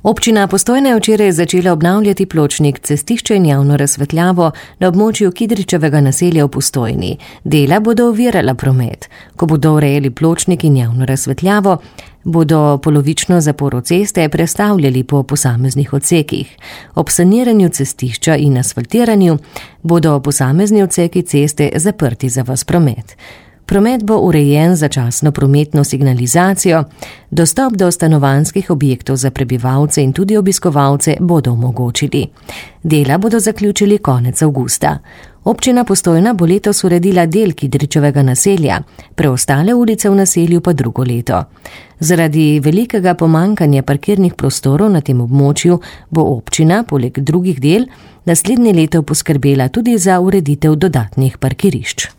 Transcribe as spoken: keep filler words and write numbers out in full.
Občina Postojna je včeraj začela obnavljati pločnik, cestišče in javno razsvetljavo na območju Kidričevega naselja v Postojni. Dela bodo ovirala promet. Ko bodo urejali pločnik in javno razsvetljavo, bodo polovično zaporo ceste prestavljali po posameznih odsekih. Ob saniranju cestišča in asfaltiranju bodo posamezni odseki ceste zaprti za ves promet. Promet bo urejen za začasno prometno signalizacijo, dostop do stanovanjskih objektov za prebivalce in tudi obiskovalce bodo omogočili. Dela bodo zaključili konec avgusta. Občina Postojna bo letos uredila del Kidričevega naselja, preostale ulice v naselju pa drugo leto. Zaradi velikega pomankanja parkirnih prostorov na tem območju bo občina, poleg drugih del, naslednje leto poskrbela tudi za ureditev dodatnih parkirišč.